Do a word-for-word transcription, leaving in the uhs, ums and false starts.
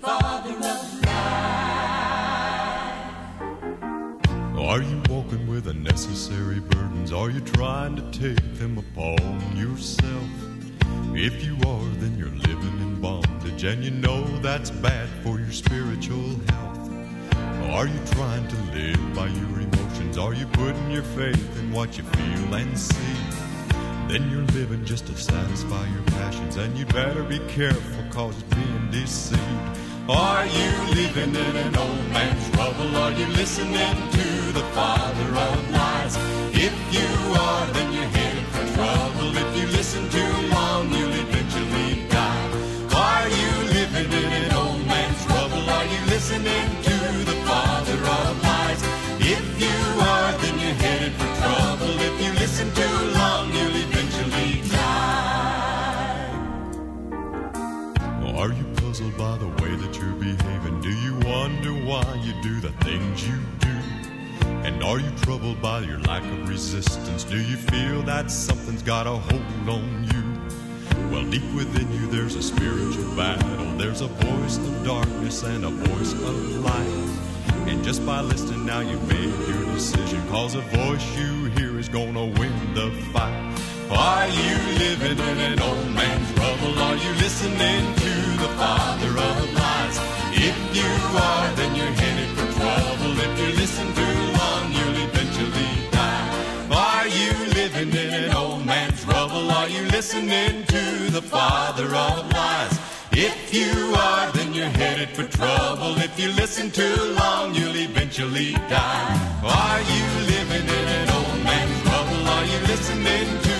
father of life. Are you walking with unnecessary burdens? Are you trying to take them upon yourself? If you are, then you're living in bondage, and you know that's bad for your spiritual health. Are you trying to live by your emotions? Are you putting your faith in what you feel and see? Then you're living just to satisfy your passions, and you better be careful, cause it's being deceived. Are you living in an old man's rubble? Are you listening to the father of lies? If you are, then you're headed for trouble. If you listen too long, you'll eventually die. Are you living in an old man's rubble? Are you listening to the father of lies? If you are, then you're headed for trouble. If you listen too long, you'll eventually die. Are you puzzled by the way that you're behaving? Do you wonder why you do the things you do? And are you troubled by your lack of resistance? Do you feel that something's got a hold on you? Well, deep within you there's a spiritual battle. There's a voice of darkness and a voice of light. And just by listening now you've made your decision, cause the voice you hear is gonna win the fight. Are you living in an old man's rubble? Are you listening to the father of lies? If you are, then you're headed for trouble. If you listen too long, you'll eventually die. Are you living in an old man's rubble? Are you listening to the father of lies? If you are, then you're headed for trouble. If you listen too long, you'll eventually die. Are you living in an old man's rubble? Are you listening to